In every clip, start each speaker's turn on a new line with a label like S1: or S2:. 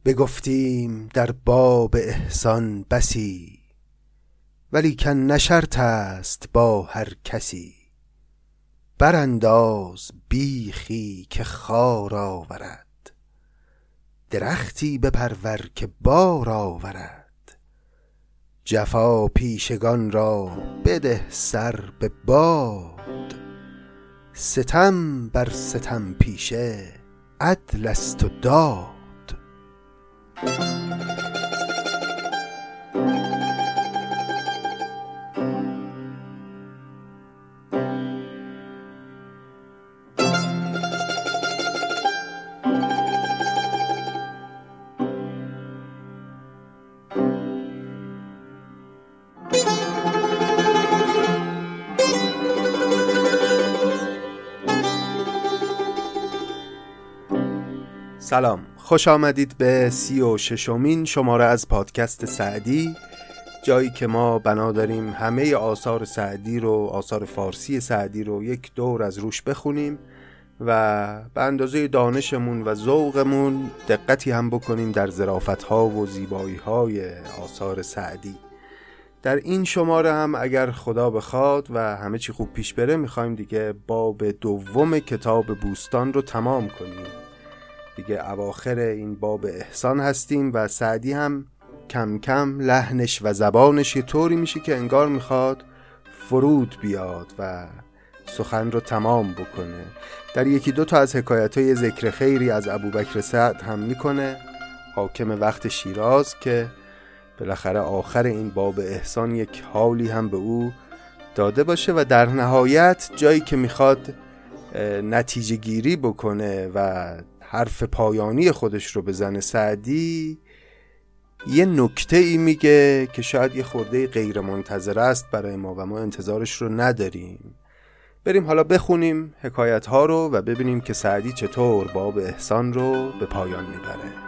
S1: بگفتیم در باب احسان بسی، ولیکن نه شرط است با هر کسی. برانداز بیخی که خار آورد، درختی بپرور که بار آورد. جفا پیشگان را بده سر به باد، ستم بر ستم پیشه عدل است و داد. سلام، خوش آمدید به 36مین شماره از پادکست سعدی، جایی که ما بنا داریم همه آثار سعدی رو، آثار فارسی سعدی رو یک دور از روش بخونیم و به اندازه دانشمون و ذوقمون دقتی هم بکنیم در ظرافت‌ها و زیبایی‌های آثار سعدی. در این شماره هم اگر خدا بخواد و همه چی خوب پیش بره می‌خوایم دیگه باب دوم کتاب بوستان رو تمام کنیم. دیگه اواخر این باب احسان هستیم و سعدی هم کم کم لحنش و زبانش یه طوری میشه که انگار میخواد فرود بیاد و سخن رو تمام بکنه. در یکی دو تا از حکایت‌های ذکر خیری از ابوبکر سعد هم میکنه، حاکم وقت شیراز، که بالاخره آخر این باب احسان یک حالی هم به او داده باشه و در نهایت جایی که میخواد نتیجه گیری بکنه و حرف پایانی خودش رو بزنه، سعدی یه نکته ای میگه که شاید یه خورده غیر منتظره است برای ما و ما انتظارش رو نداریم. بریم حالا بخونیم حکایت ها رو و ببینیم که سعدی چطور باب احسان رو به پایان میبره.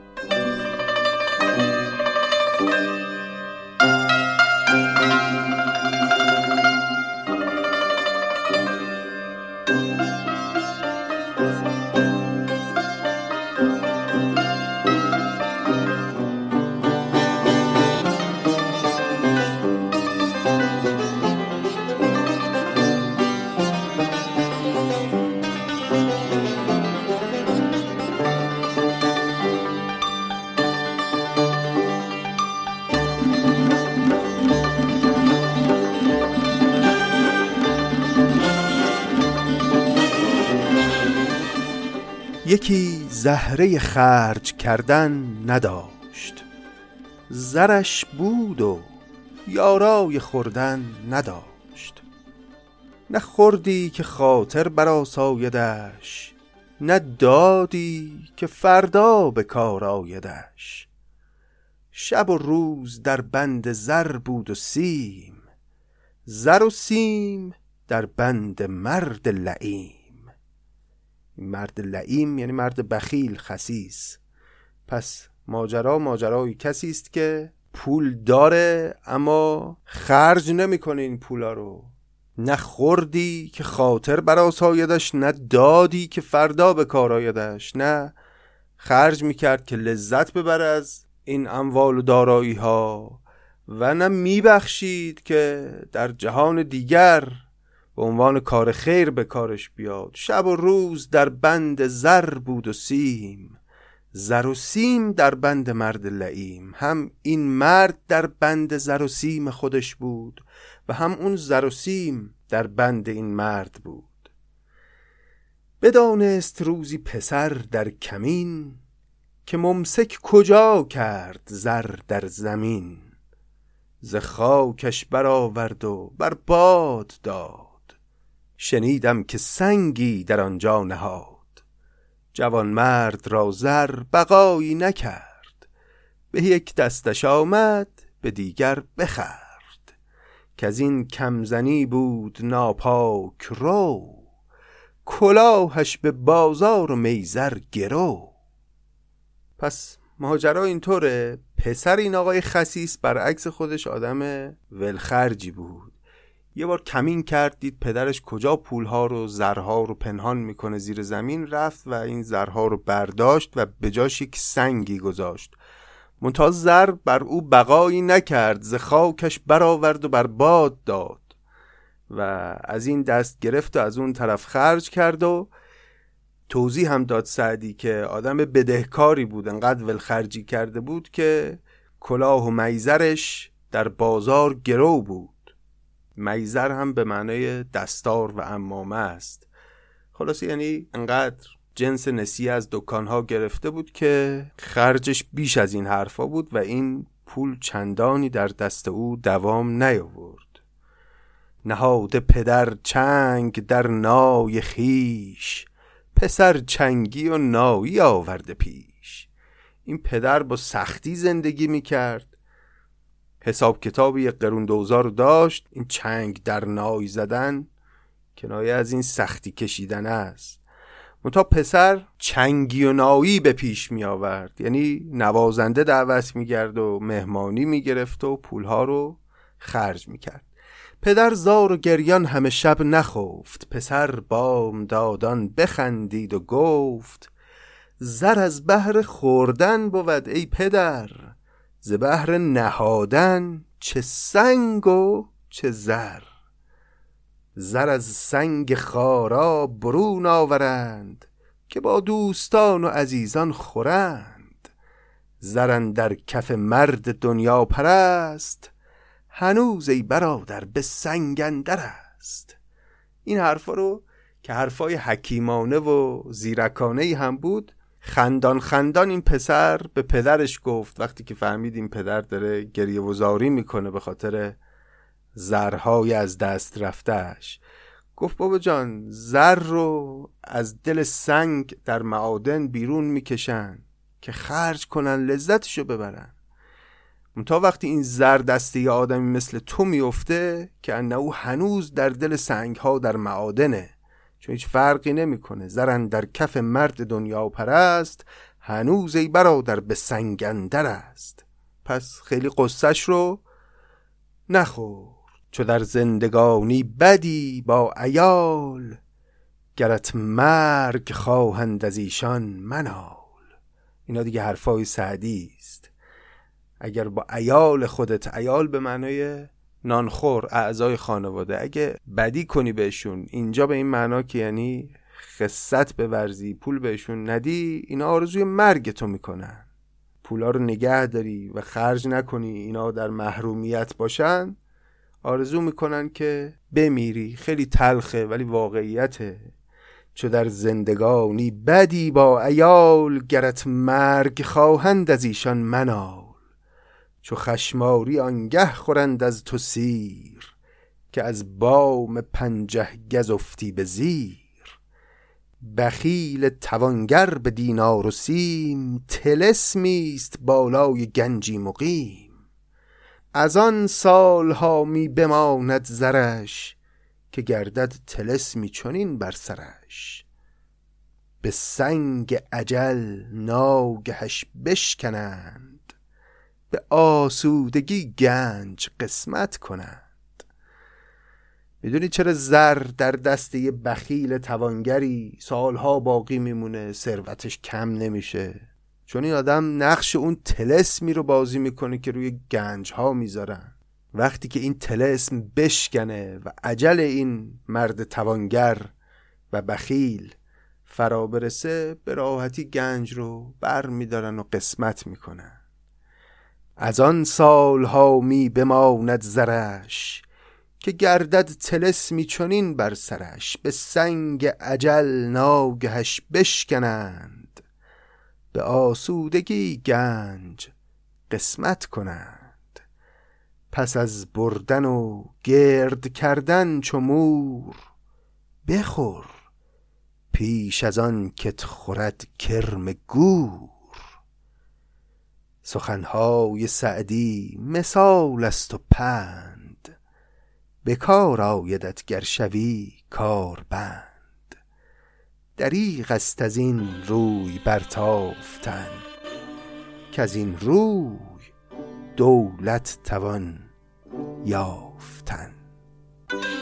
S1: یکی زهره خرج کردن نداشت، زرش بود و یارای خوردن نداشت. نه خوردی که خاطر برآسایدش، نه دادی که فردا به کار آیدش. شب و روز در بند زر بود و سیم، زر و سیم در بند مرد لئیم. مرد لئیم یعنی مرد بخیل، خسیس. پس ماجرای کسی است که پول داره اما خرج نمیکنه این پولا رو. نه خوردی که خاطر برآسایدش، نه دادی که فردا به کار آیدش. نه خرج میکرد که لذت ببره از این اموال و دارایی ها و نه میبخشید که در جهان دیگر به عنوان کار خیر به کارش بیاد. شب و روز در بند زر بود و سیم، زر و سیم در بند مرد لئیم. هم این مرد در بند زر و سیم خودش بود و هم اون زر و سیم در بند این مرد بود. بدانست روزی پسر در کمین، که ممسک کجا کرد زر در زمین. ز خاکش برآورد و بر باد داد، شنیدم که سنگی در آنجا نهاد. جوان مرد را زر بقایی نکرد، به یک دستش آمد به دیگر بخورد. که از این کمزنی بود ناپاک رو، کلاهش به بازار و میزر گرو. پس ماجرا اینطوره، پسر این آقای خسیس برعکس خودش آدم ولخرجی بود. یه بار کمین کرد، دید پدرش کجا پولها رو زرها رو پنهان میکنه زیر زمین، رفت و این زرها رو برداشت و به جاش یک سنگی گذاشت. منتها زر بر او بقایی نکرد، ز خاکش برآورد و بر باد داد و از این دست گرفت و از اون طرف خرج کرد. و توضیح هم داد سعدی که آدم بدهکاری بود، انقدر ولخرجی کرده بود که کلاه و میزرش در بازار گرو بود. میزر هم به معنای دستار و عمامه است. خلاصه یعنی انقدر جنس نسیه از دکانها گرفته بود که خرجش بیش از این حرفا بود و این پول چندانی در دست او دوام نیاورد. نهاده پدر چنگ در نای خیش، پسر چنگی و نایی آورده پیش. این پدر با سختی زندگی میکرد، حساب کتاب یک قرون دوزار رو داشت. این چنگ در نای زدن کنایه از این سختی کشیدن است. منتها پسر چنگی و نایی به پیش می آورد، یعنی نوازنده دعوت می گرد و مهمانی می گرفت و پولها رو خرج می کرد. پدر زار و گریان همه شب نخفت، پسر بامدادان بخندید و گفت زر از بهر خوردن بود ای پدر، ز بهر نهادن چه سنگ و چه زر. زر از سنگ خارا برون آورند، که با دوستان و عزیزان خورند. زر اندر کف مرد دنیا پرست، هنوز ای برادر به سنگ اندر است. این حرفا رو که حرفای حکیمانه و زیرکانه‌ای هم بود، خندان خندان این پسر به پدرش گفت. وقتی که فهمید این پدر داره گریه و زاری میکنه به خاطر زرهای از دست رفتهش، گفت بابا جان، زر رو از دل سنگ در معادن بیرون میکشن که خرج کنن، لذتشو ببرن. منتها وقتی این زر دسته ی آدمی مثل تو میفته که انه هنوز در دل سنگ ها در معادنه، چون هیچ فرقی نمیکنه. زرن در کف مرد دنیا پرست، هنوز ای برادر به سنگ اندر است. پس خیلی قصهش رو نخور. چو در زندگانی بدی با عیال، گرت مرگ خواهند از ایشان منال. اینا دیگه حرفای سعدی است. اگر با عیال خودت، عیال به معنای نانخور، اعضای خانواده، اگه بدی کنی بهشون، اینجا به این معنا که یعنی خست بورزی، پول بهشون ندی، اینا آرزوی مرگ تو میکنن. پولا رو نگه داری و خرج نکنی، اینا در محرومیت باشن، آرزو میکنن که بمیری. خیلی تلخه ولی واقعیته. چو در زندگانی بدی با عیال، گرت مرگ خواهند از ایشان منال. چو خشماری آنگه خورند از تو سیر، که از بام 50 گز افتی به زیر. بخیل توانگر به دینار و سیم، طلسمیست بالای گنجی مقیم. از آن سالها می بماند زرش، که گردد طلسمی چنین بر سرش. به سنگ اجل ناگهش بشکنند، به آسودگی گنج قسمت کنند. میدونی چرا زر در دست یه بخیل توانگری سالها باقی میمونه، ثروتش کم نمیشه؟ چون این آدم نقش اون طلسمی رو بازی میکنه که روی گنج ها میذارن. وقتی که این طلسم بشکنه و اجل این مرد توانگر و بخیل فرا برسه، به راحتی گنج رو بر میدارن و قسمت میکنن. از آن سالها می بماند زرش، که گردد طلسمی چنین بر سرش. به سنگ اجل ناگهش بشکنند، به آسودگی گنج قسمت کنند. پس از بردن و گرد کردن چو مور، بخور پیش از آن کت خورد کرم گور. سخنهای سعدی مثال است و پند، به کار آیدت گر شوی کاربند. دریغ است از این روی برتافتن، که از این روی دولت توان یافتن.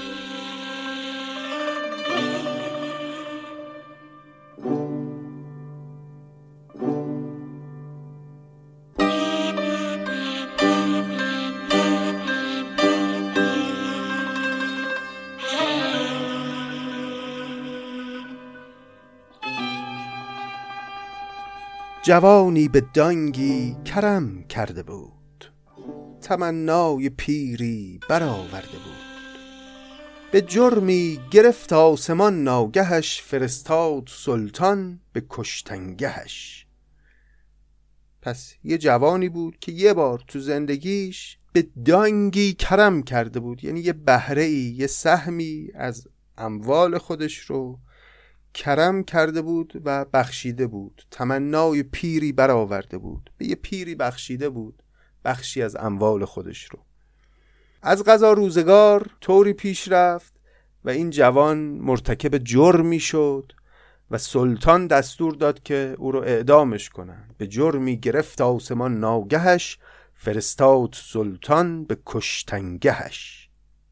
S1: جوانی به دانگی کرم کرده بود، تمنای پیری برآورده بود. به جرمی گرفت آسمان ناگهش، فرستاد سلطان به کشتنگهش. پس یه جوانی بود که یه بار تو زندگیش به دانگی کرم کرده بود، یعنی یه بهره‌ای، یه سهمی از اموال خودش رو کرم کرده بود و بخشیده بود. تمنای پیری برآورده بود، به یه پیری بخشیده بود بخشی از اموال خودش رو. از قضا روزگار طوری پیش رفت و این جوان مرتکب جرمی شد و سلطان دستور داد که او رو اعدامش کنن. به جرمی گرفت آسمان ناگهش، فرستاد سلطان به کشتنگهش.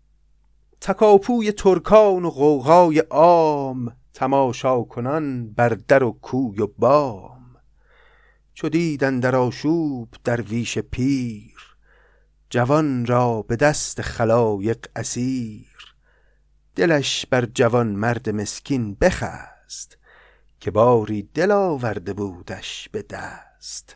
S1: تکاپوی ترکان و غوغای عام، تماشا کنان بر در و کوی و بام. چو دید اندر آشوب درویش پیر، جوان را به دست خلایق اسیر. دلش بر جوان مرد مسکین بخست، که باری دل آورده بودش به دست.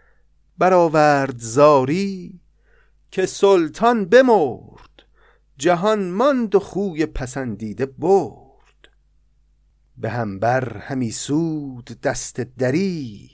S1: برآورد زاری که سلطان بمرد، جهان ماند و خوی پسندیده برد. به هم بر همی سود دست دریغ،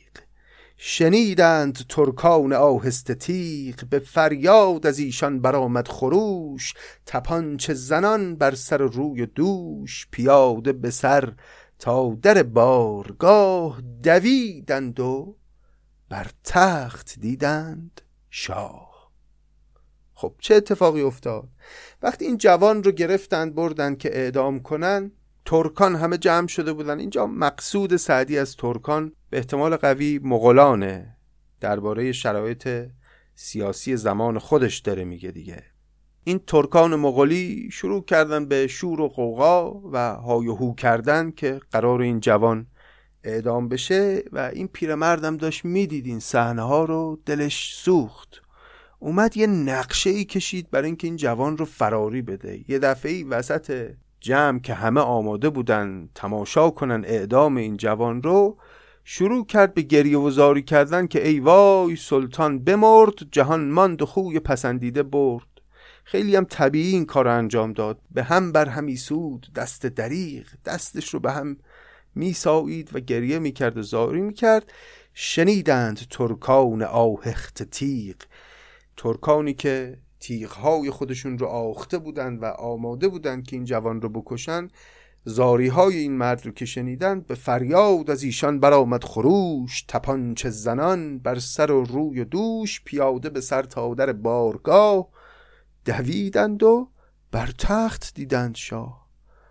S1: شنیدند ترکان آهسته تیغ. به فریاد از ایشان برآمد خروش، تپانچه زنان بر سر و روی و دوش. پیاده به سر تا در بارگاه، دویدند و بر تخت دیدند شاه. خب چه اتفاقی افتاد؟ وقتی این جوان رو گرفتند بردن که اعدام کنن، ترکان همه جمع شده بودن. اینجا مقصود سعدی از ترکان به احتمال قوی مغولانه، درباره شرایط سیاسی زمان خودش داره میگه دیگه. این ترکان مغولی شروع کردن به شور و غوغا و های و هو کردن که قرار این جوان اعدام بشه و این پیرمردم داشت میدید این صحنه ها رو، دلش سوخت. اومد یه نقشه ای کشید برای اینکه این جوان رو فراری بده. یه دفعه‌ای وسط جمع که همه آماده بودن تماشا کنن اعدام این جوان رو، شروع کرد به گریه و زاری کردن که ای وای سلطان بمرد، جهان ماند و خوی پسندیده برد. خیلی هم طبیعی این کار رو انجام داد. به هم بر همی سود دست دریغ، دستش رو به هم میسایید و گریه میکرد و زاری میکرد. شنیدند ترکان آهخت تیغ، ترکانی که تیغهای خودشون رو آخته بودن و آماده بودن که این جوان رو بکشن، زاریهای این مرد رو که شنیدن، به فریاد از ایشان برآمد خروش. تپانچه زنان بر سر و روی و دوش. پیاده به سر تا در بارگاه، دویدند و بر تخت دیدند شاه.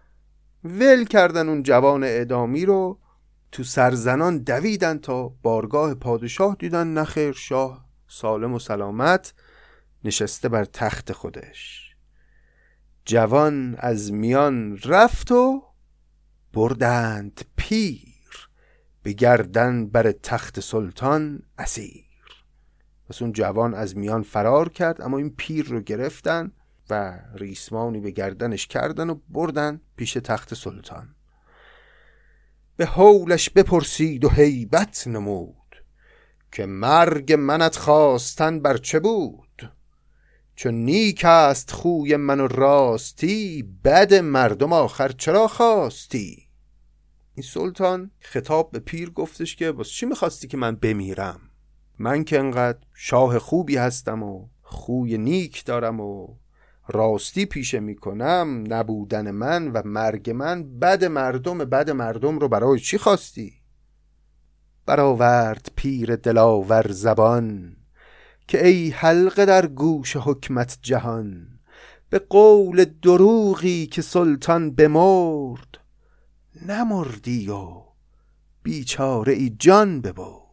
S1: ول کردن اون جوان اعدامی رو، تو سرزنان دویدن تا بارگاه پادشاه. دیدن نخیر، شاه سالم و سلامت نشسته بر تخت خودش. جوان از میان رفت و بردند پیر، به گردن بر تخت سلطان اسیر. پس اون جوان از میان فرار کرد، اما این پیر رو گرفتن و ریسمانی به گردنش کردن و بردن پیش تخت سلطان. به هولش بپرسید و هیبت نمود، که مرگ منت خواستن بر چه بود؟ چون نیک است خوی من و راستی، بد مردم آخر چرا خواستی؟ این سلطان خطاب به پیر گفتش که بس چی میخواستی که من بمیرم؟ من که انقدر شاه خوبی هستم و خوی نیک دارم و راستی پیشه میکنم، نبودن من و مرگ من بد مردم رو برای چی خواستی؟ برآورد پیر دلاور زبان، که ای حلقه در گوش حکمت جهان. به قول دروغی که سلطان بمرد، نمردی و بیچاره ای جان ببرد.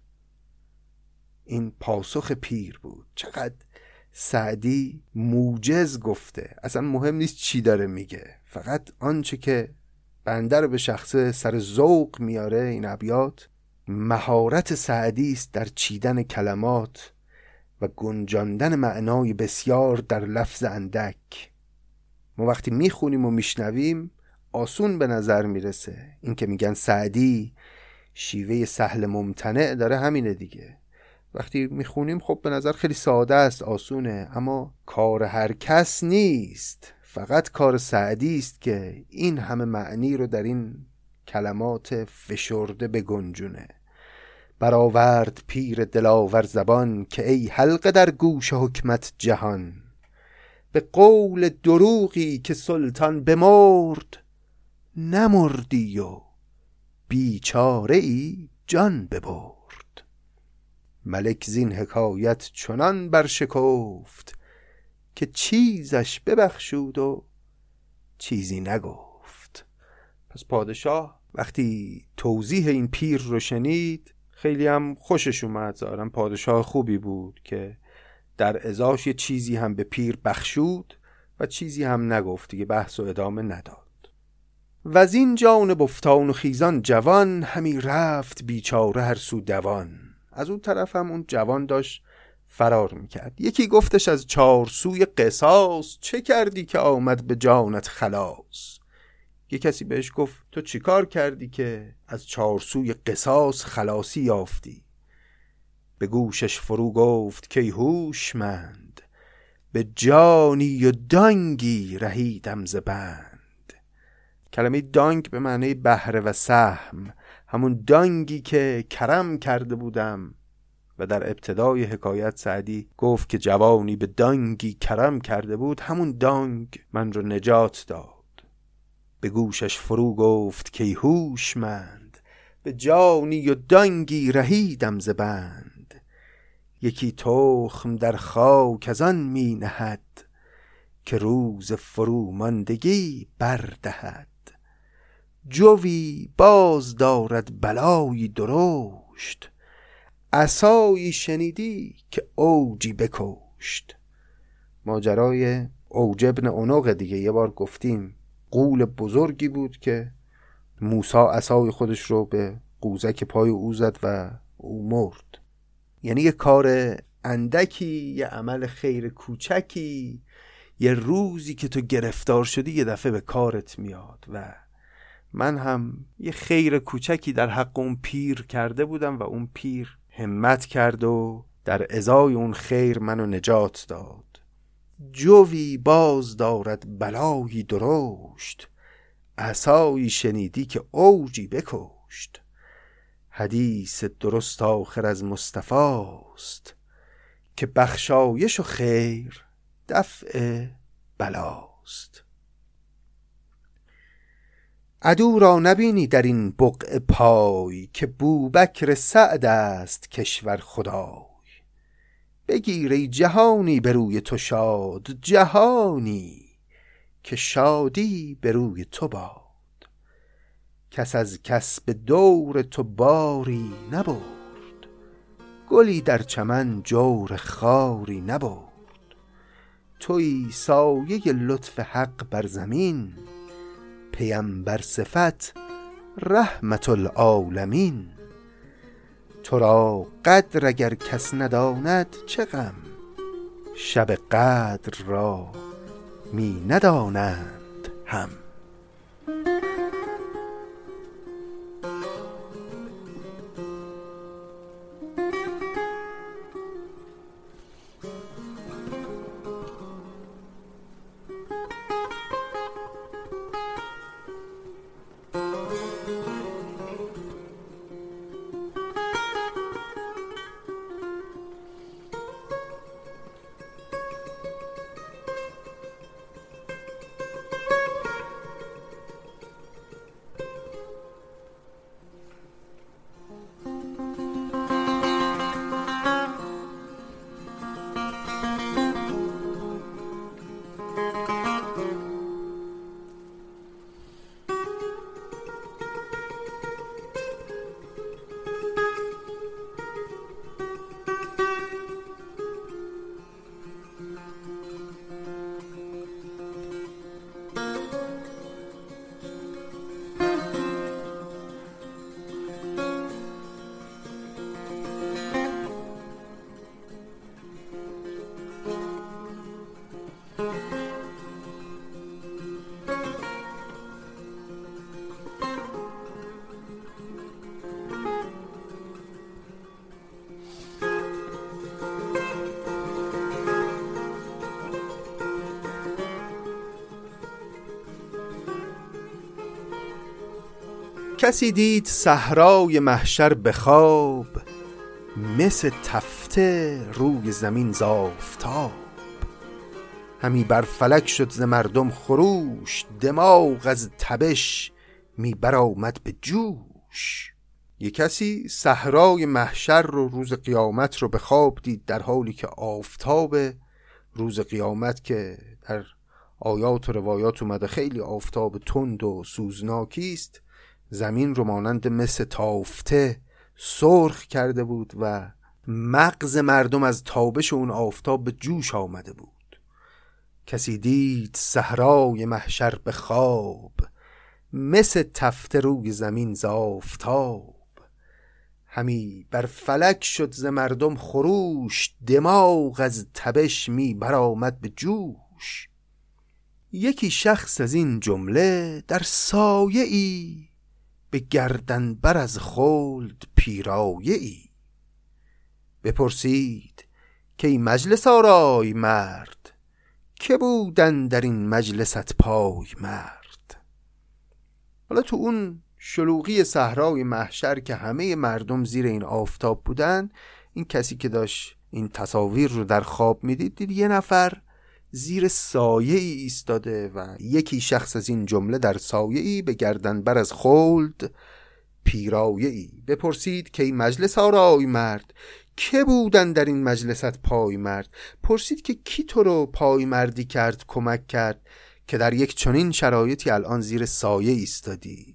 S1: این پاسخ پیر بود. چقدر سعدی موجز گفته، اصلا مهم نیست چی داره میگه، فقط آنچه که بنده رو به شخصه سر ذوق میاره. این ابیات مهارت سعدی است در چیدن کلمات و گنجاندن معنای بسیار در لفظ اندک. ما وقتی میخونیم و میشنویم آسون به نظر میرسه. این که میگن سعدی شیوه سهل ممتنع داره همینه دیگه. وقتی میخونیم خب به نظر خیلی ساده است، آسونه، اما کار هر کس نیست. فقط کار سعدی است که این همه معنی رو در این کلمات فشرده بگنجونه. برآورد پیر دلاور زبان که ای حلقه در گوش حکمت جهان. به قول دروغی که سلطان بمرد، نمردی و بیچاره ای جان ببرد. ملک زین حکایت چنان برشکفت که چیزش ببخشود و چیزی نگفت. پس پادشاه وقتی توضیح این پیر رو شنید خیلی هم خوشش اومد. ظاهرا پادشاه خوبی بود که در ازاش یه چیزی هم به پیر بخشود و چیزی هم نگفت، دیگه بحث و ادامه نداد. و از این جانب افتان و خیزان جوان، همی رفت بیچاره هر سو دوان. از اون طرف هم اون جوان داشت فرار میکرد. یکی گفتش از چارسوی قصاص، چه کردی که آمد به جانت خلاص؟ یه کسی بهش گفت تو چی کار کردی که از چارسوی قصاص خلاصی یافتی؟ به گوشش فرو گفت که هوشمند، به جانی و دانگی رهیدم ز بند. کلمه دانگ به معنی بهره و سهم، همون دانگی که کرم کرده بودم. و در ابتدای حکایت سعدی گفت که جوانی به دانگی کرم کرده بود، همون دانگ من رو نجات داد. به گوشش فرو گفت که هوشمند، به جانی و دانگی رهیدم ز بند. یکی تخم در خاک از آن می نهد، که روز فروماندگی بردهد. جوی باز دارد بلایی درشت، عصایی شنیدی که اوجی بکشت. ماجرای اوج ابن عنق دیگه یه بار گفتیم. غول بزرگی بود که موسی عصای خودش رو به قوزک پای او زد و او مرد. یعنی یه کار اندکی، یه عمل خیر کوچکی، یه روزی که تو گرفتار شدی یه دفعه به کارت میاد. و من هم یه خیر کوچکی در حق اون پیر کرده بودم و اون پیر همت کرد و در ازای اون خیر منو نجات داد. جوی باز دارد بلایی درشت، عصایی شنیدی که اوجی بکشت. حدیث درست آخر از مصطفی است، که بخشایش و خیر دفع بلاست. عدو را نبینی در این بقع پای، که بوبکر سعد است کشور خدای. بگیر ای جهانی به روی تو شاد، جهانی که شادی به روی تو باد. کس از کس به دور تو باری نبرد، گلی در چمن جور خاری نبرد. تویی سایه لطف حق بر زمین، پیمبر صفت رحمت العالمین. تو را قدر اگر کس نداند چه غم، شب قدر را می ندانند هم. کسی دید صحرای محشر به خواب، مثل تفته روی زمین ز آفتاب. همی بر فلک شد ز مردم خروش، دماغ از تبش می برآمد به جوش. یک کسی صحرای محشر رو، روز قیامت رو به خواب دید، در حالی که آفتاب روز قیامت که در آیات و روایات اومده خیلی آفتاب تند و سوزناکی است، زمین رو مانند مثل تافته سرخ کرده بود و مغز مردم از تابش اون آفتاب به جوش آمده بود. کسی دید صحرای محشر به خواب، مثل تفته روی زمین ز آفتاب. همی بر فلک شد ز مردم خروش، دماغ از تبش می برآمد به جوش. یکی شخص از این جمله در سایه ای، به گردن بر از خلد پیرایه ای. بپرسید که ای مجلس آرای مرد، که بودن در این مجلست پای مرد. حالا تو اون شلوغی صحرای محشر که همه مردم زیر این آفتاب بودن، این کسی که داشت این تصاویر رو در خواب میدید، دید یه نفر زیر سایه ای ایستاده و یکی شخص از این جمله در سایه ای، به گردن بر از خلد پیرایه ای. بپرسید که این مجلس آرای مرد، که بودن در این مجلست پای مرد. پرسید که کی تو رو پای مردی کرد، کمک کرد که در یک چنین شرایطی الان زیر سایه ایستادی.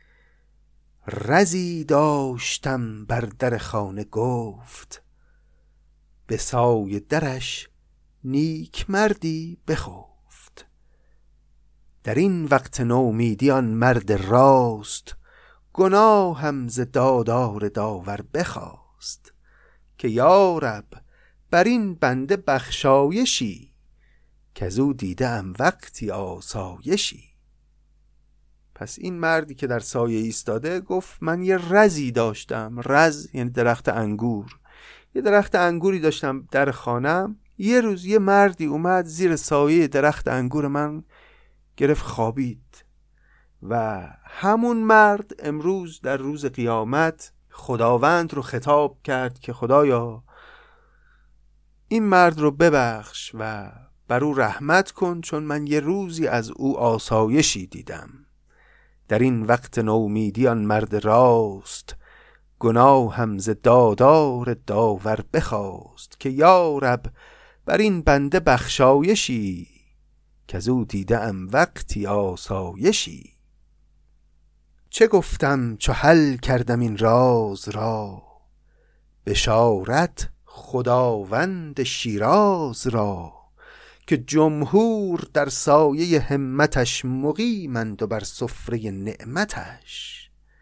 S1: رزی داشتم بر در خانه گفت، به سایه درش نیک مردی بخفت. در این وقت نومیدی آن مرد راست، گناهم ز دادار داور بخواست. که یا رب بر این بنده بخشایشی، که زو دیدم وقتی آسایشی. پس این مردی که در سایه ایستاده گفت من یه رزی داشتم. رز یعنی درخت انگور. یه درخت انگوری داشتم در خانم. یه روز یه مردی اومد زیر سایه درخت انگور من گرفت خوابید و همون مرد امروز در روز قیامت خداوند رو خطاب کرد که خدایا این مرد رو ببخش و بر او رحمت کن، چون من یه روزی از او آسایشی دیدم. در این وقت نومیدی آن مرد راست، گناهم ز دادار داور بخواست. که یا رب بر این بنده بخشایشی، که زو دیدم وقتی آسایشی. چه گفتم چو حل کردم این راز را، بشارت خداوند شیراز را. که جمهور در سایه همتش مقیمند و بر سفره نعمتش.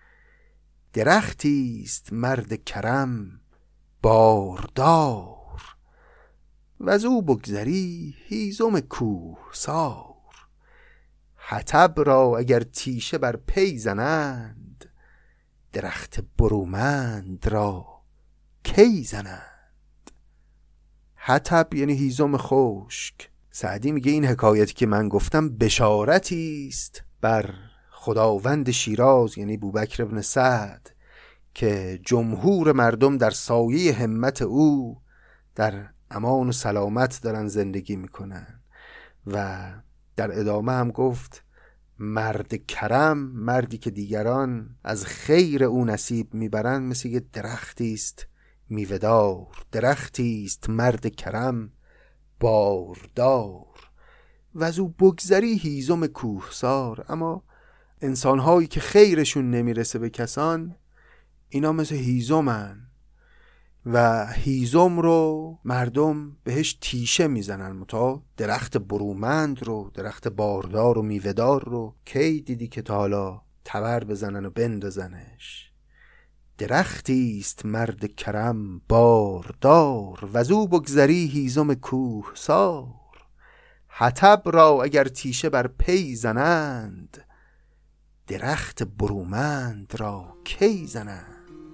S1: درختیست مرد کرم باردار، و از او بگذری هیزم کوهسار. حطب را اگر تیشه بر پی زنند، درخت برومند را کی زنند. حطب یعنی هیزم خشک. سعدی میگه این حکایتی که من گفتم بشارتی است بر خداوند شیراز، یعنی بوبکر ابن سعد، که جمهور مردم در سایه همت او در امان و سلامت دارن زندگی میکنن. و در ادامه هم گفت مرد کرم، مردی که دیگران از خیر او نصیب میبرن، مثل یه درختی است میوه‌دار. درختی است مرد کرم باردار، و از او بگذری هیزم کوهسار. اما انسان‌هایی که خیرشون نمیرسه به کسان، اینا مثل هیزمن و هیزم رو مردم بهش تیشه میزنن. متا درخت برومند رو، درخت باردار و میوه‌دار رو کی دیدی که تا حالا تبر بزنن و بندازنش؟ درختیست مرد کرم باردار، وزو بگذری هیزم کوهسار. حطب را اگر تیشه بر پی زنند، درخت برومند را کی زنند.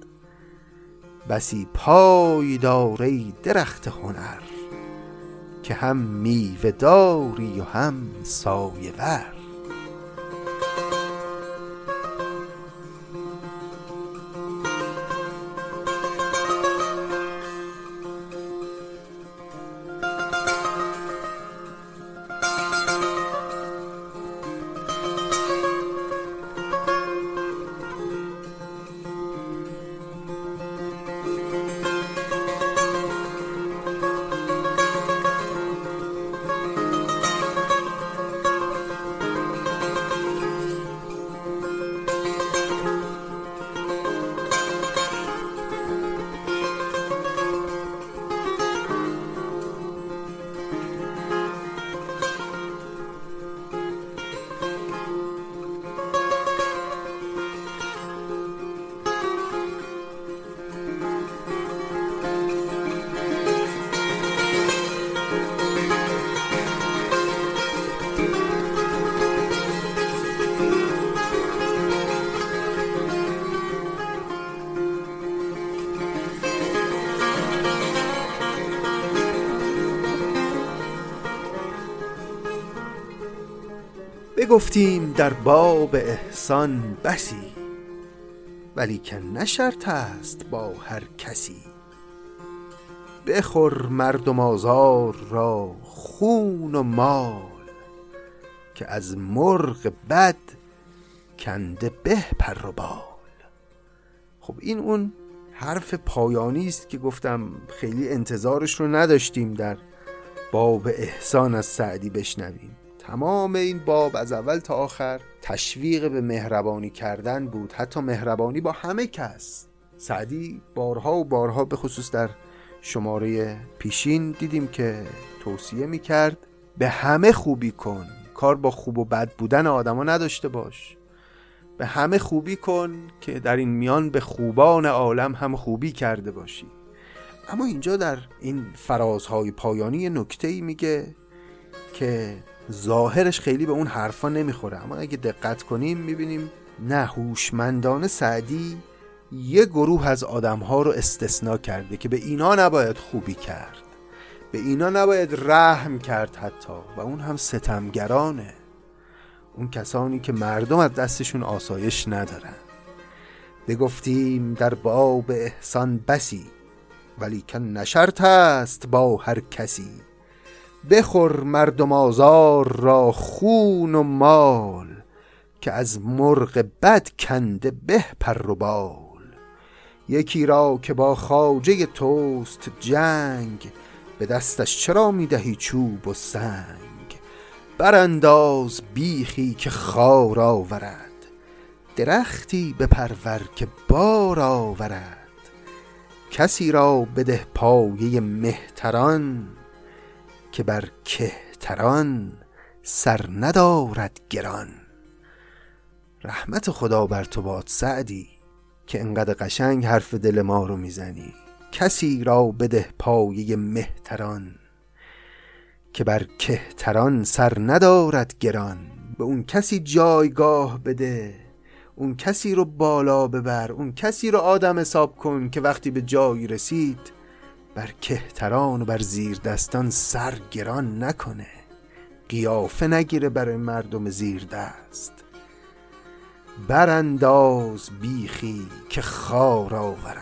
S1: بسی پای داری درخت هنر، که هم میوه داری و هم سایه ور. بگفتیم در باب احسان بسی، ولی که نه شرط است با هر کسی. بخور مردم آزار را خون و مال، که از مرغ بد کنده به پر و بال. خب این اون حرف پایانی است که گفتم خیلی انتظارش رو نداشتیم در باب احسان از سعدی بشنویم. تمام این باب از اول تا آخر تشویق به مهربانی کردن بود، حتی مهربانی با همه کس. سعدی بارها و بارها به خصوص در شماره پیشین دیدیم که توصیه میکرد به همه خوبی کن، کار با خوب و بد بودن آدما نداشته باش، به همه خوبی کن که در این میان به خوبان عالم هم خوبی کرده باشی. اما اینجا در این فرازهای پایانی نکته‌ای میگه که ظاهرش خیلی به اون حرفا نمیخوره، اما اگه دقت کنیم میبینیم نه، هوشمندانه سعدی یه گروه از آدمها رو استثناء کرده که به اینا نباید خوبی کرد، به اینا نباید رحم کرد حتی، و اون هم ستمگرانه، اون کسانی که مردم از دستشون آسایش ندارن. بگفتیم در باب احسان بسی، ولی که نشرط است با هر کسی. بخور مردم آزار را خون و مال، که از مرغ بد کنده به پر و بال. یکی را که با خواجه توست جنگ، به دستش چرا میدهی چوب و سنگ. برانداز بیخی که خار آورد، درختی بپرور که بار آورد. کسی را بده پایه مهتران، که بر کهتران سر ندارد گران. رحمت خدا بر تو باد سعدی که انقدر قشنگ حرف دل ما رو میزنی. کسی را بده پایه مهتران، که بر کهتران سر ندارد گران. به اون کسی جایگاه بده، اون کسی رو بالا ببر، اون کسی رو آدم حساب کن که وقتی به جایی رسید بر کهتران و بر زیر دستان سر گران نکنه، قیافه نگیره برای مردم زیر دست. برانداز بیخی که خار آورد،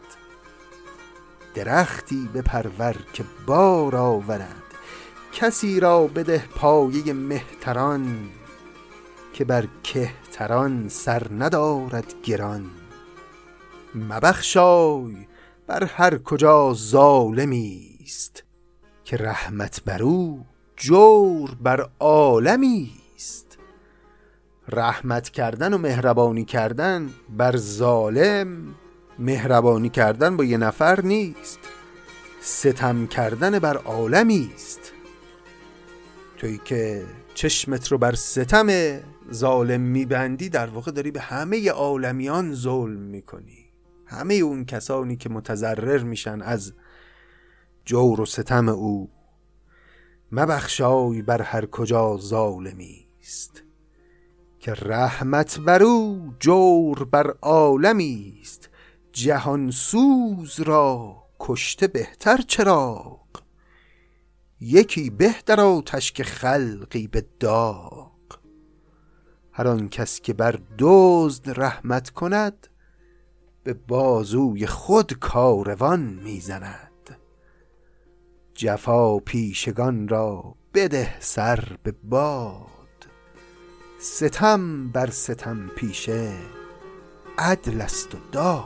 S1: درختی بپرور که بار آورد. کسی را بده پایه مهتران، که بر کهتران سر ندارد گران. مبخشای بر هر کجا ظالمی است، که رحمت بر او جور بر عالمی است. رحمت کردن و مهربانی کردن بر ظالم، مهربانی کردن با یه نفر نیست، ستم کردن بر عالمی است. تویی که چشمت رو بر ستم ظالم میبندی، در واقع داری به همه عالمیان ظلم میکنی، همه اون کسانی که متضرر میشن از جور و ستم او. مبخشای بر هر کجا ظالمی است، که رحمت بر او جور بر عالمی است. جهان سوز را کشته بهتر چراغ، یکی به در آتش که خلقی به داغ. هر آن کس که بر دزد رحمت کند، به بازوی خود کاروان میزند. جفا پیشگان را بده سر به باد، ستم بر ستم پیشه عدل است و داد.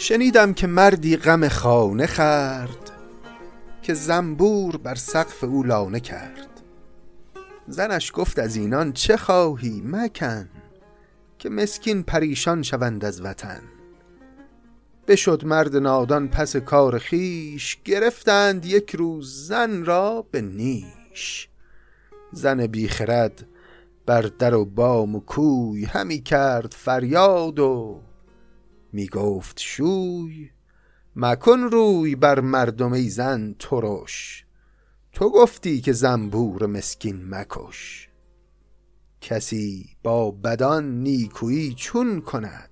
S1: شنیدم که مردی غم خانه خورد، که زنبور بر سقف او لانه کرد. زنش گفت از اینان چه خواهی مکن، که مسکین پریشان شوند از وطن. بشد مرد نادان پس کار خیش، گرفتند یک روز زن را به نیش. زن بیخرد بر در و بام و کوی، همی کرد فریاد و می گفت شوی. مکن روی بر مردم ای زن ترش، تو گفتی که زنبور مسکین مکش. کسی با بدان نیکویی چون کند،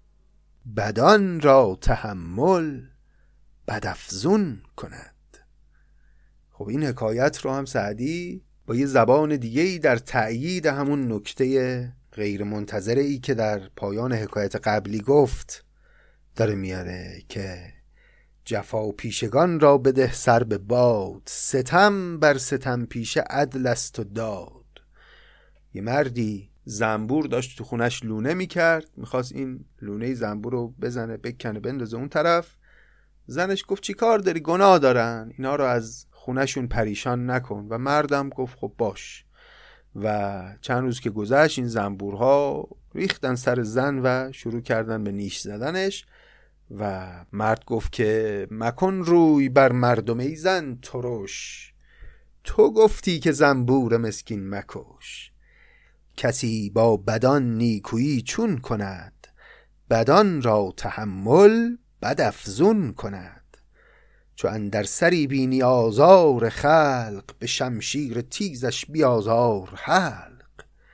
S1: بدان را تحمل بدافزون کند. خب این حکایت رو هم سعدی با یه زبان دیگه‌ای در تأیید همون نکته غیر منتظره‌ای که در پایان حکایت قبلی گفت داره میاره که جفا پیشگان را بده سر به باد، ستم بر ستم پیشه عدل است و داد. یه مردی زنبور داشت تو خونش لونه میکرد، میخواست این لونه زنبور رو بزنه بکنه بندازه اون طرف. زنش گفت چی کار داری، گناه دارن، اینا رو از خونشون پریشان نکن. و مردم گفت خب باش. و چند روز که گذشت این زنبورها ریختن سر زن و شروع کردن به نیش زدنش. و مرد گفت که مکن روی بر مردم ای زن ترش، تو گفتی که زنبور مسکین مکش. کسی با بدان نیکویی چون کند، بدان را تحمل بدافزون کند. چو اندر سری بینی آزار خلق، به شمشیر تیزش بیازار حلق.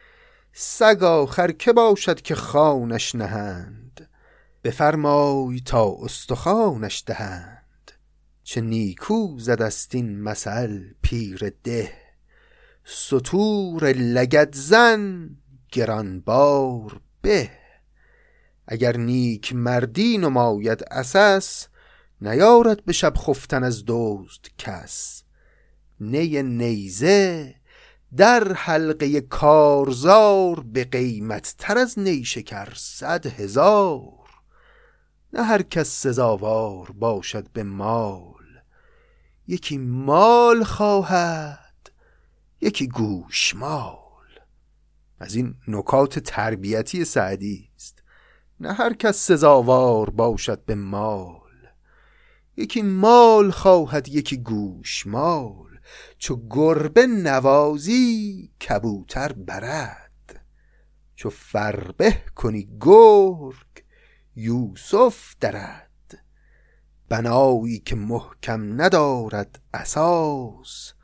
S1: سگ آخر که باشد که خانش نهند، بفرمای تا استخوانش دهند. چه نیکو زدست این مثل پیر ده، ستور لگد زن گرانبار به. اگر نیک مردی نماید اساس، نیارد به شب خفتن از دزد کس. نی نیزه در حلقه کارزار، به قیمت تر از نیشکر 100,000. نه هر کس سزاوار باشد به مال، یکی مال خواهد یکی گوشمال. از این نکات تربیتی سعدی است. نه هر کس سزاوار باشد به مال، یکی مال خواهد یکی گوشمال. چو گربه نوازی کبوتر برد، چو فربه کنی گرگ یوسف درد. بنایی که محکم ندارد اساس،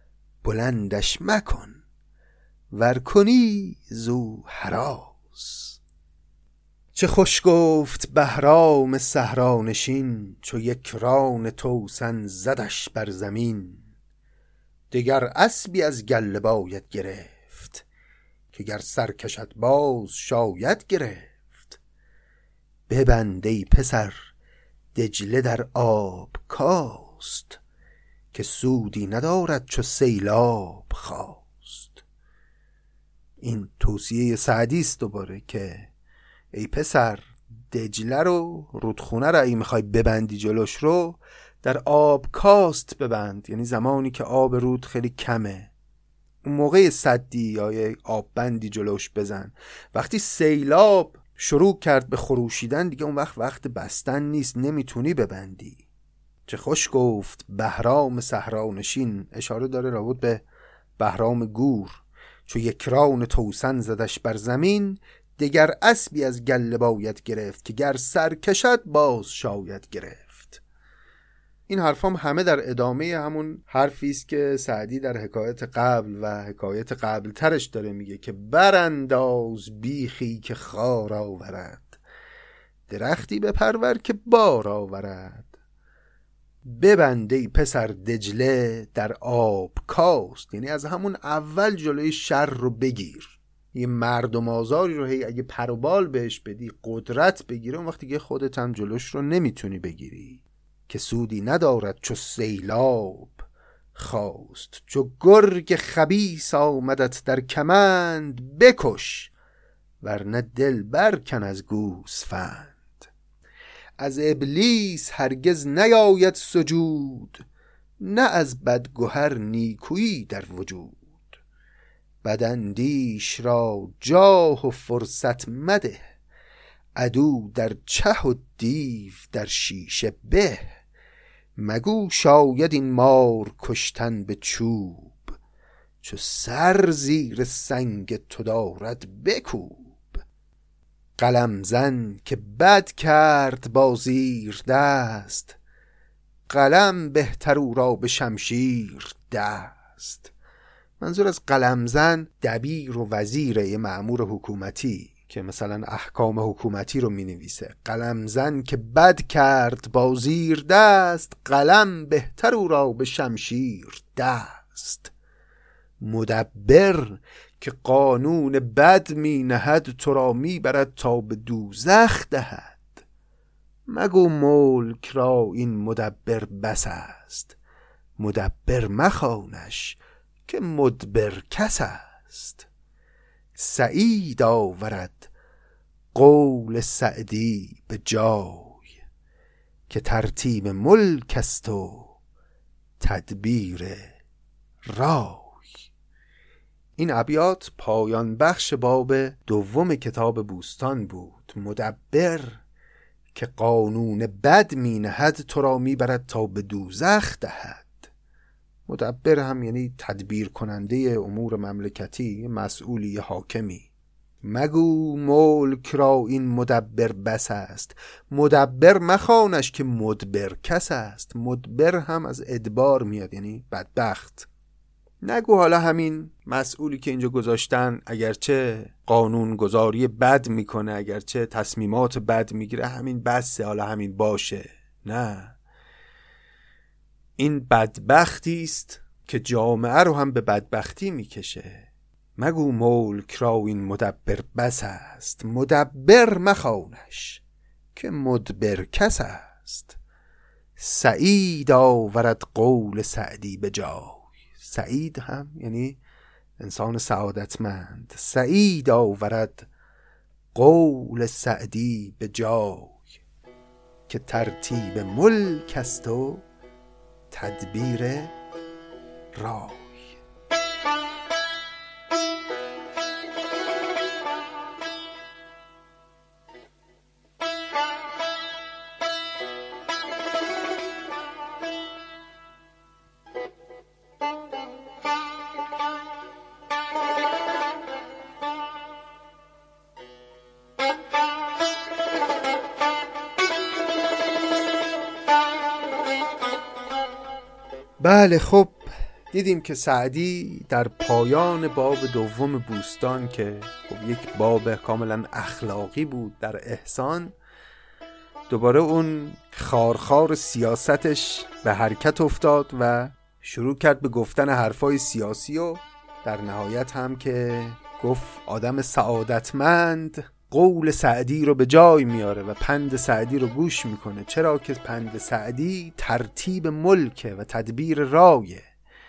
S1: بلندش مکن ور کنی زو هراس. چه خوش گفت بهرام صحرانشین، چو یک ران توسن زدش بر زمین. دگر اسبی از گله باید گرفت، که گر سر کشد باز شاید گرفت. ببند ای پسر دجله در آب کاست، که سودی ندارد چو سیلاب خواست. این توصیه سعدی است دوباره که ای پسر دجله رو، رودخونه رو، اگه میخوای ببندی جلوش رو، در آب کاست ببند. یعنی زمانی که آب رود خیلی کمه، اون موقع سدی یا یک آب بندی جلوش بزن. وقتی سیلاب شروع کرد به خروشیدن دیگه اون وقت بستن نیست، نمیتونی ببندی. چه خوش گفت بهرام صحرانشین، اشاره داره رابط به بهرام گور. چو یک ران توسن زدش بر زمین، دگر اسبی از گله باید گرفت، که گر سر کشد باز شاید گرفت. این حرفام همه در ادامه همون حرفی است که سعدی در حکایت قبل و حکایت قبل ترش داره میگه که برانداز بیخی که خار آورد، درختی بپرور که بار آورد. ببنده پسر دجله در آب کاست، یعنی از همون اول جلوی شر رو بگیر. یه مردم آزاری رو اگه پر و بال بهش بدی، قدرت بگیره، اون وقتی که خودت هم جلوش رو نمیتونی بگیری. که سودی ندارد چو سیلاب خواست، چو گرگ خبیث آمدت در کمند. بکش ورنه دل برکن از گوسفند. از ابلیس هرگز نیاید سجود، نه از بدگهر نیکویی در وجود. بداندیش را جاه و فرصت مده، عدو در چه و دیو در شیشه به. مگو شاید این مار کشتن به چوب، چو سر زیر سنگ تو دارد بکوب. قلم زن که بد کرد با زیر دست، قلم بهتر او را به شمشیر دست. منظور از قلم زن دبیر و وزیره، یه مأمور حکومتی که مثلا احکام حکومتی رو می نویسه. قلم زن که بد کرد با زیر دست، قلم بهتر او را به شمشیر دست. مدبر که قانون بد می نهد، تو را می برد تا به دوزخ دهد. مگو ملک را این مدبر بس است، مدبر مخوانش که مدبر کس است. سعید آورد قول سعدی به جای، که ترتیب ملک است و تدبیر رای. این ابیات پایان بخش باب دوم کتاب بوستان بود. مدبر که قانون بد می نهد، تو را می برد تا به دوزخ دهد. مدبر هم یعنی تدبیر کننده امور مملکتی، مسئولی، حاکمی. مگو ملک را این مدبر بس است، مدبر مخوانش که مدبر کس است. مدبر هم از ادبار میاد، یعنی بدبخت. نگو حالا همین مسئولی که اینجا گذاشتن اگرچه قانون گذاری بد میکنه، اگرچه تصمیمات بد میگیره، همین بسه، حالا همین باشه. نه، این بدبختی است که جامعه رو هم به بدبختی میکشه. مگو ملک را این مدبر بس است، مدبر مخوانش که مدبر کس است. سعید آورد قول سعدی به جای. سعید هم یعنی انسان سعادتمند. سعید آورد قول سعدی به جای، که ترتیب ملک است و تدبیر رای. بله، خب دیدیم که سعدی در پایان باب دوم بوستان که خب یک باب کاملا اخلاقی بود در احسان، دوباره اون خارخار سیاستش به حرکت افتاد و شروع کرد به گفتن حرفای سیاسی و در نهایت هم که گفت آدم سعادتمند قول سعدی رو به جای میاره و پند سعدی رو گوش میکنه. چرا که پند سعدی ترتیب ملکه و تدبیر رایه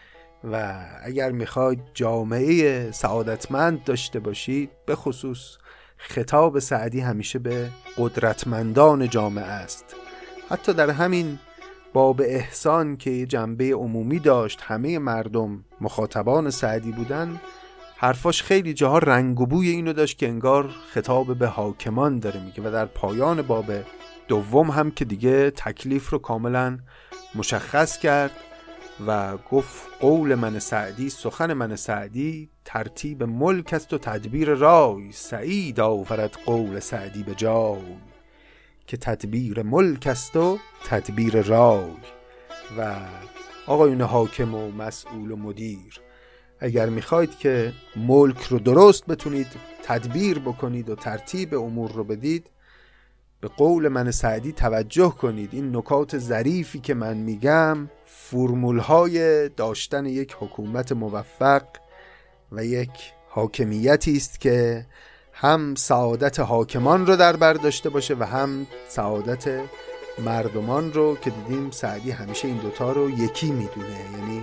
S1: و اگر میخواید جامعه سعادتمند داشته باشید، به خصوص خطاب سعدی همیشه به قدرتمندان جامعه است. حتی در همین باب احسان که جنبه عمومی داشت، همه مردم مخاطبان سعدی بودن، حرفاش خیلی جاها رنگ و بوی اینو داشت که انگار خطاب به حاکمان داره میگه. و در پایان باب دوم هم که دیگه تکلیف رو کاملا مشخص کرد و گفت قول من سعدی، سخن من سعدی ترتیب ملک است و تدبیر رای. سعید آورد قول سعدی به جای، که تدبیر ملک است و تدبیر رای. و آقایون حاکم و مسئول و مدیر، اگر میخواید که ملک رو درست بتونید تدبیر بکنید و ترتیب امور رو بدید، به قول من سعدی توجه کنید. این نکات ظریفی که من میگم فرمولهای داشتن یک حکومت موفق و یک حاکمیتی است که هم سعادت حاکمان رو در بر داشته باشه و هم سعادت مردمان رو، که دیدیم سعدی همیشه این دوتا رو یکی میدونه، یعنی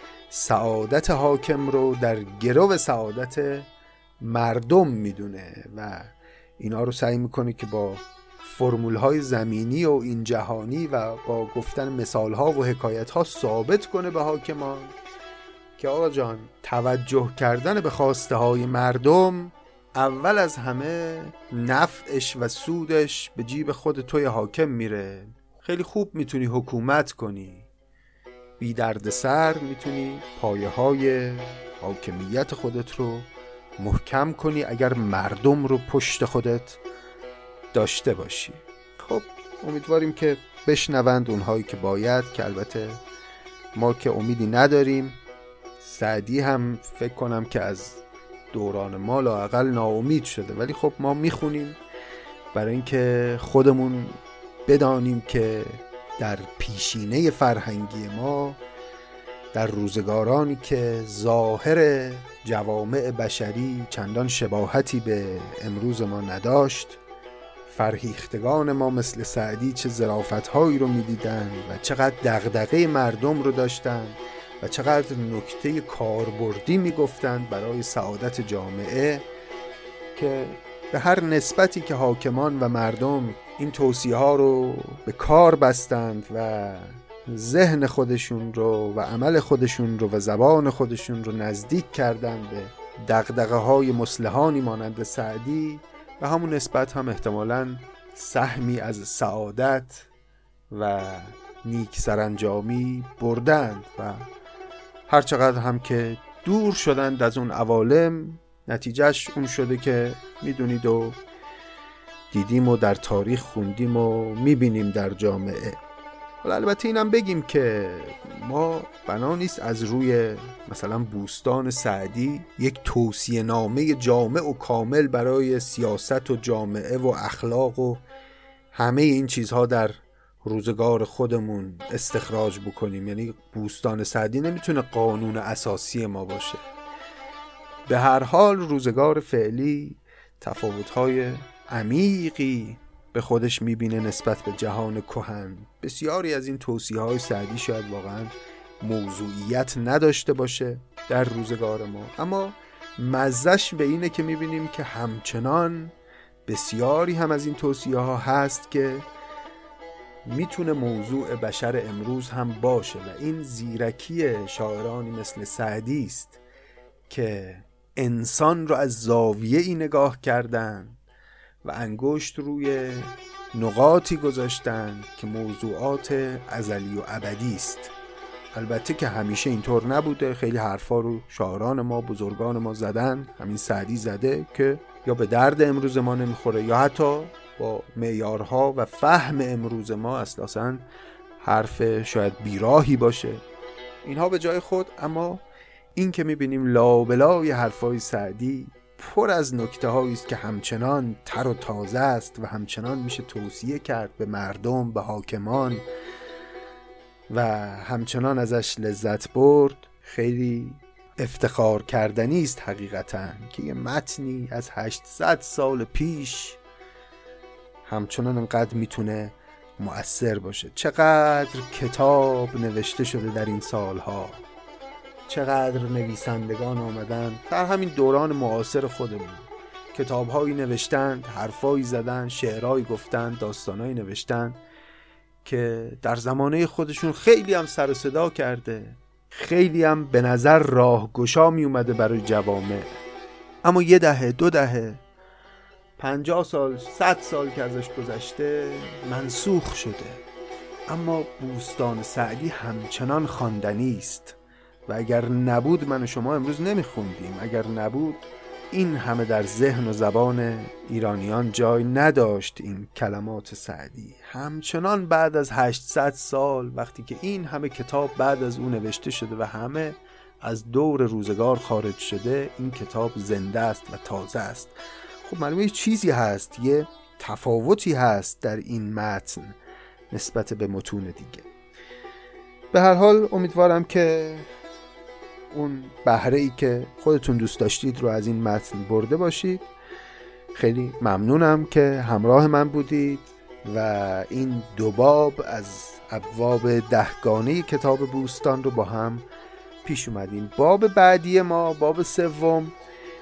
S1: سعادت حاکم رو در گرو سعادت مردم میدونه و اینا رو سعی میکنه که با فرمول‌های زمینی و این جهانی و با گفتن مثال‌ها و حکایت‌ها ثابت کنه به حاکمان که آقا جان، توجه کردن به خواسته های مردم اول از همه نفعش و سودش به جیب خود توی حاکم میره. خیلی خوب میتونی حکومت کنی، بی درد سر میتونی پایه های حاکمیت خودت رو محکم کنی اگر مردم رو پشت خودت داشته باشی. خب امیدواریم که بشنوند اونهایی که باید، که البته ما که امیدی نداریم. سعدی هم فکر کنم که از دوران ما لااقل ناامید شده، ولی خب ما میخونیم برای اینکه خودمون بدانیم که در پیشینه فرهنگی ما در روزگارانی که ظاهر جوامع بشری چندان شباهتی به امروز ما نداشت، فرهیختگان ما مثل سعدی چه ظرافت‌هایی رو می‌دیدن و چقدر دغدغه مردم رو داشتن و چقدر نکته کاربردی میگفتند برای سعادت جامعه، که به هر نسبتی که حاکمان و مردم این توصیه ها رو به کار بستند و ذهن خودشون رو و عمل خودشون رو و زبان خودشون رو نزدیک کردند به دغدغه های مصلحانی مانند سعدی، به همون نسبت هم احتمالاً سهمی از سعادت و نیک سرانجامی بردند و هر چقدر هم که دور شدند از اون عوالم، نتیجهش اون شده که میدونید و دیدیم و در تاریخ خوندیم و میبینیم در جامعه. حالا البته اینم بگیم که ما بنا نیست از روی مثلا بوستان سعدی یک توصیه نامه جامع و کامل برای سیاست و جامعه و اخلاق و همه این چیزها در روزگار خودمون استخراج بکنیم. یعنی بوستان سعدی نمیتونه قانون اساسی ما باشه. به هر حال روزگار فعلی تفاوت‌های عمیقی به خودش میبینه نسبت به جهان کهن. بسیاری از این توصیه‌های سعدی شاید واقعا موضوعیت نداشته باشه در روزگار ما، اما مزه‌ش به اینه که میبینیم که همچنان بسیاری هم از این توصیه‌ها هست که میتونه موضوع بشر امروز هم باشه و این زیرکی شاعرانی مثل سعدی است که انسان رو از زاویه ای نگاه کردن و انگشت روی نقاطی گذاشتن که موضوعات ازلی و ابدی است. البته که همیشه اینطور نبوده، خیلی حرفا رو شاعران ما، بزرگان ما زدن، همین سعدی زده که یا به درد امروز ما نمیخوره یا حتی با معیارها و فهم امروز ما اصلا حرف شاید بیراهی باشه. اینها به جای خود، اما این که میبینیم لابلای حرفای سعدی پر از نکته هایی است که همچنان تر و تازه است و همچنان میشه توصیه کرد به مردم، به حاکمان و همچنان ازش لذت برد. خیلی افتخار کردنی است حقیقتا که یه متنی از 800 سال پیش همچنان انقدر میتونه مؤثر باشه. چقدر کتاب نوشته شده در این سالها، چقدر نویسندگان آمدن در همین دوران معاصر خودمون، کتاب‌هایی نوشتند، حرفایی زدن، شعرهایی گفتند، داستانهایی نوشتند که در زمانه خودشون خیلی هم سر و صدا کرده، خیلی هم به نظر راهگشا می اومده برای جوامع. اما یه دهه، 2 دهه، 50 سال، 100 سال که ازش گذشته منسوخ شده، اما بوستان سعدی همچنان خواندنی است و اگر نبود من و شما امروز نمیخوندیم. اگر نبود این همه در ذهن و زبان ایرانیان جای نداشت. این کلمات سعدی همچنان بعد از 800 سال، وقتی که این همه کتاب بعد از اون نوشته شده و همه از دور روزگار خارج شده، این کتاب زنده است و تازه است. خب معلومه چیزی هست، یه تفاوتی هست در این متن نسبت به متون دیگه. به هر حال امیدوارم که اون بهره‌ای که خودتون دوست داشتید رو از این متن برده باشید. خیلی ممنونم که همراه من بودید و این 2 باب از ابواب 10گانه کتاب بوستان رو با هم پیش اومدیم. باب بعدی ما، باب 3،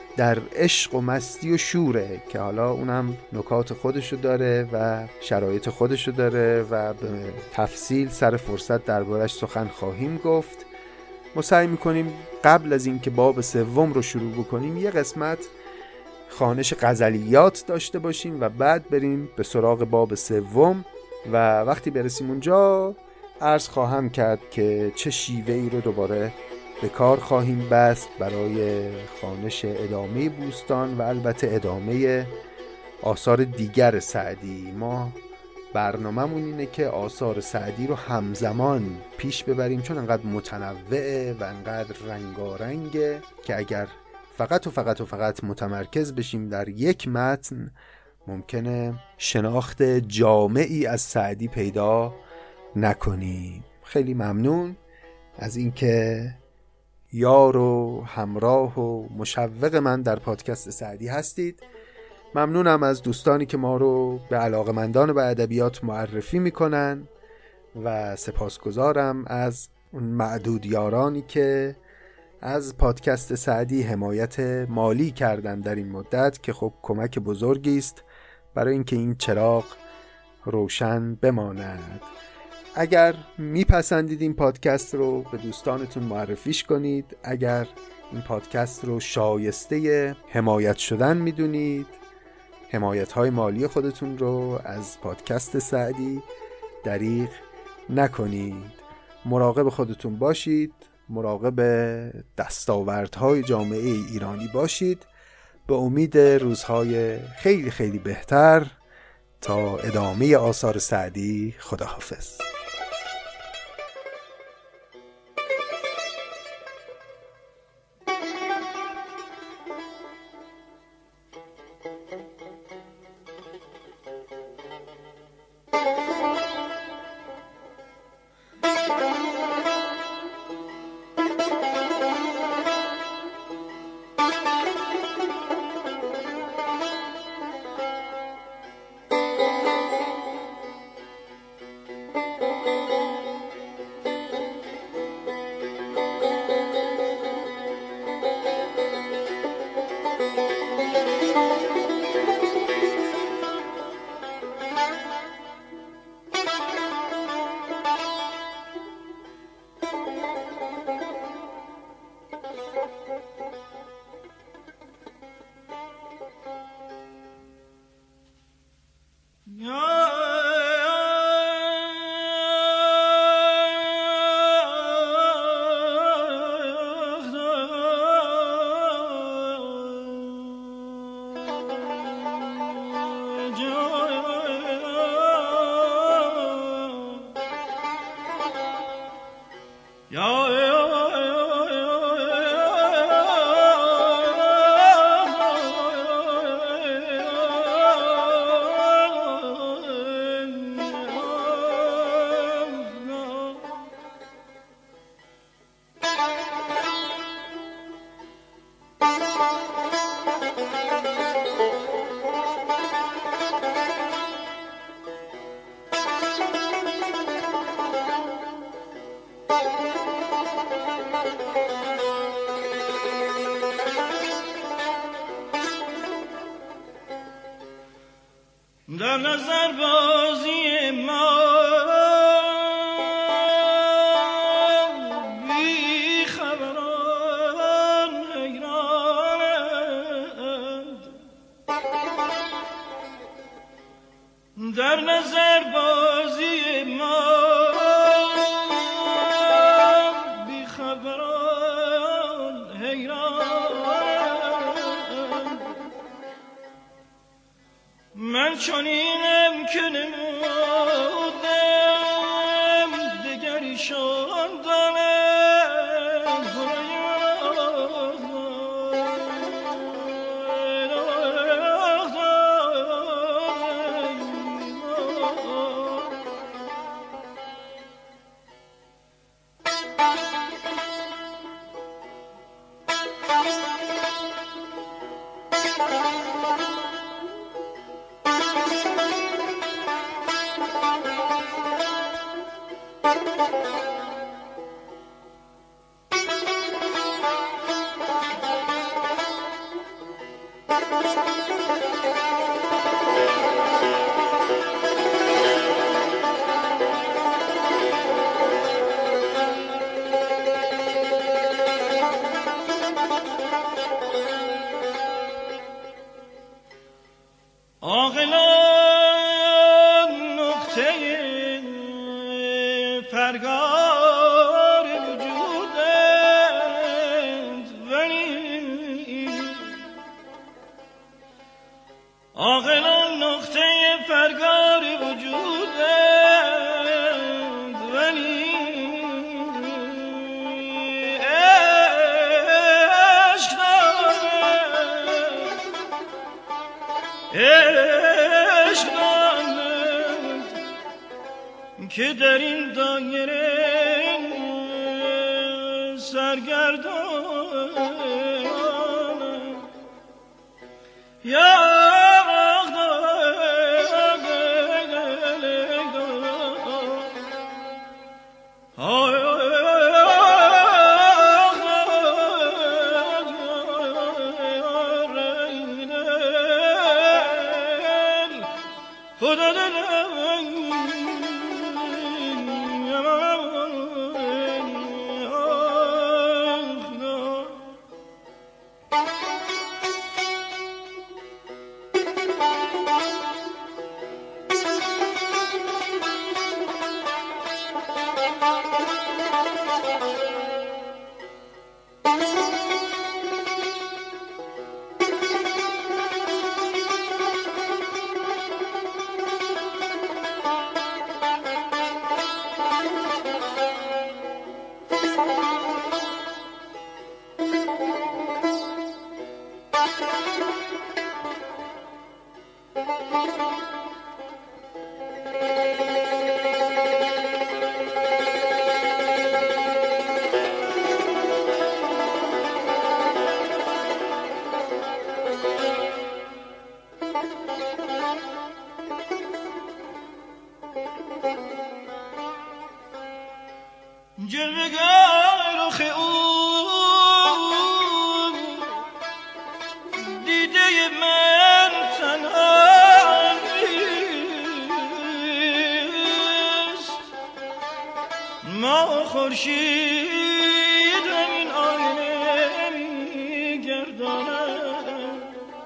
S1: در عشق و مستی و شوره که حالا اونم نکات خودشو داره و شرایط خودشو داره و به تفصیل سر فرصت دربارش سخن خواهیم گفت. ما سعی میکنیم قبل از اینکه باب سوم رو شروع بکنیم یه قسمت خوانش غزلیات داشته باشیم و بعد بریم به سراغ باب سوم و وقتی برسیم اونجا عرض خواهم کرد که چه شیوه‌ای رو دوباره به کار خواهیم بست برای خوانش ادامه بوستان و البته ادامه آثار دیگر سعدی. ما برنامه‌مون اینه که آثار سعدی رو همزمان پیش ببریم چون انقدر متنوعه و انقدر رنگارنگه که اگر فقط متمرکز بشیم در یک متن ممکنه شناخت جامعی از سعدی پیدا نکنیم. خیلی ممنون از اینکه یار و همراه و مشوق من در پادکست سعدی هستید. ممنونم از دوستانی که ما رو به علاقه‌مندان به ادبیات معرفی میکنن و سپاسگزارم از اون معدود یارانی که از پادکست سعدی حمایت مالی کردن در این مدت که خب کمک بزرگی است برای اینکه این چراغ روشن بماند. اگر میپسندید این پادکست رو به دوستانتون معرفیش کنید. اگر این پادکست رو شایسته حمایت شدن میدونید حمایت‌های مالی خودتون رو از پادکست سعدی دریغ نکنید. مراقب خودتون باشید، مراقب دستاوردهای جامعه ایرانی باشید. به امید روزهای خیلی خیلی بهتر. تا ادامه آثار سعدی، خداحافظ.
S2: در نظر بازی ما بی خبران حیرانند، در نظر بازی ما بی خبران حیرانند. من چنینم که نمودم دگریشان دانم عشق دارد که در این دایره سرگردان یا جلوه‌گر رخ او دیده من تنها نیست ما خورشید این آینه می‌گرداند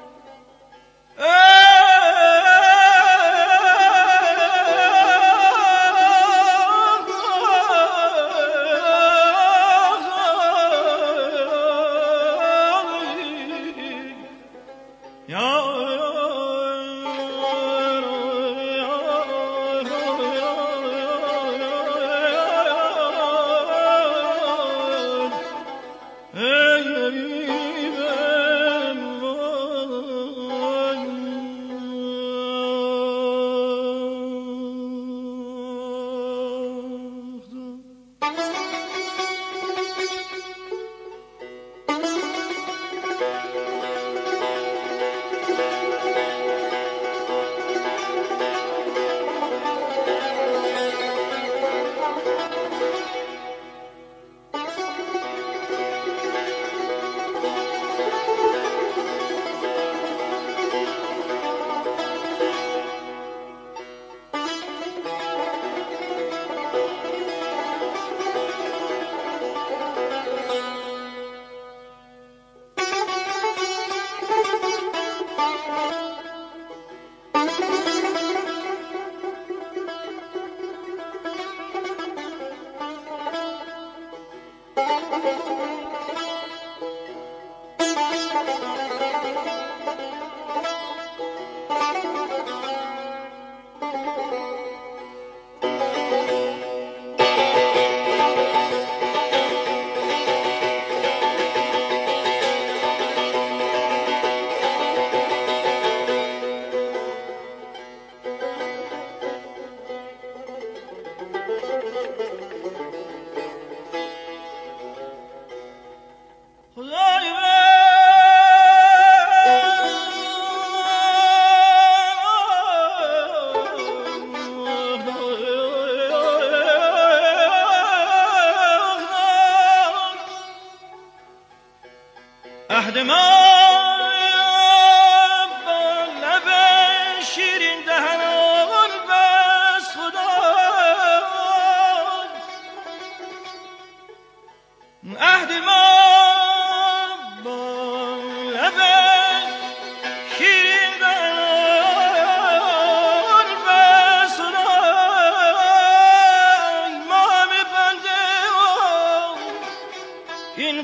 S2: عهد ما با لب شیرین دهنان بس خدا عهد ما با لب شیرین دهنان بس خدا ما می‌بنده این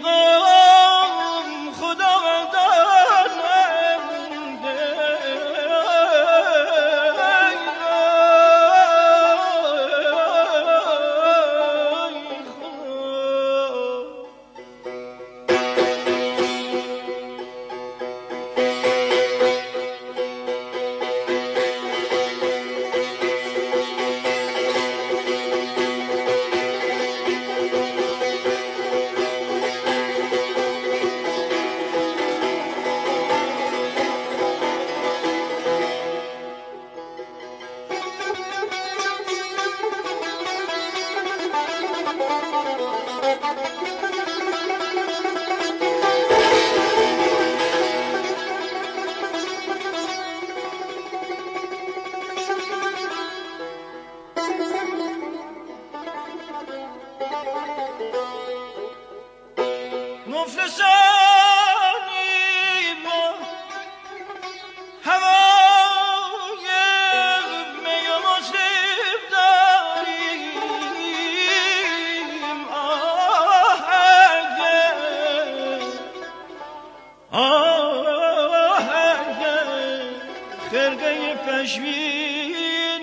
S2: خرقه پشمین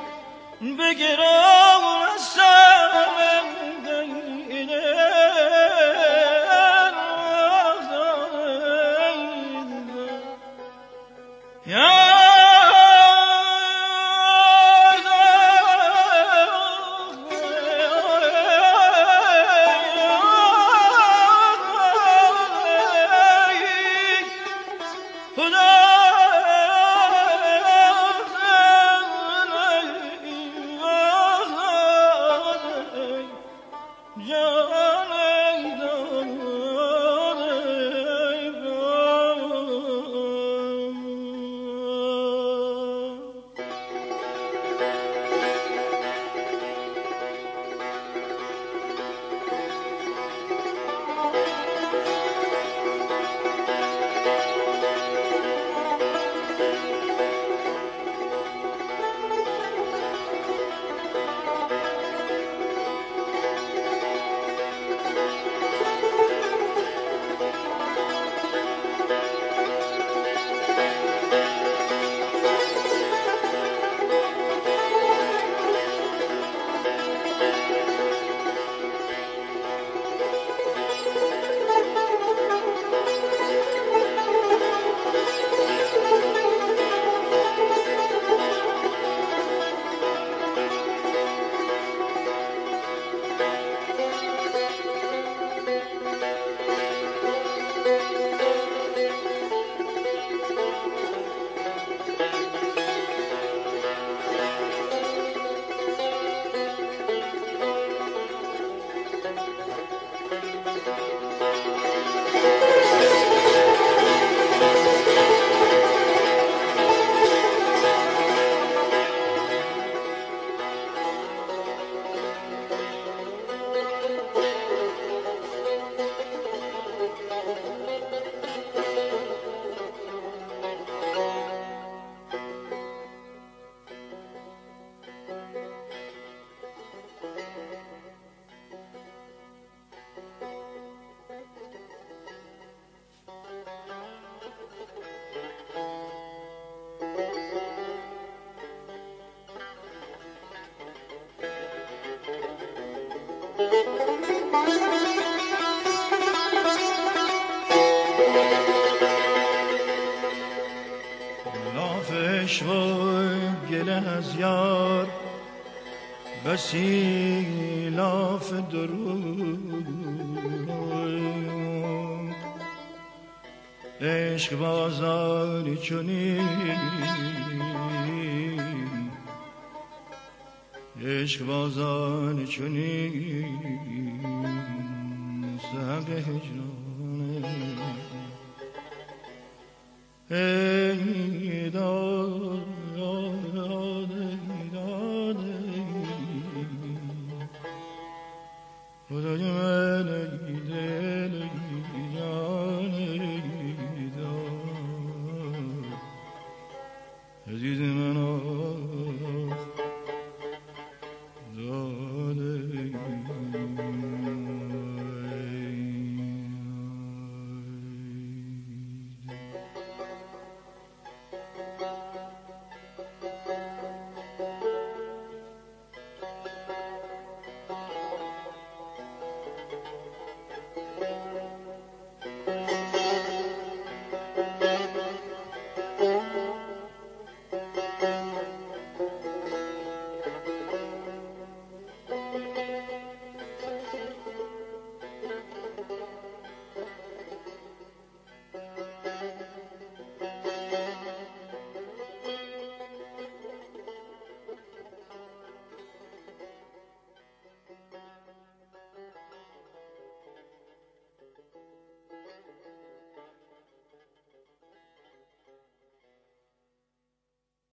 S2: بگران از سرم لافش و گله از یار بسی لاف درود عشق بازار چنین عشق بازار چنین سهر هجرانه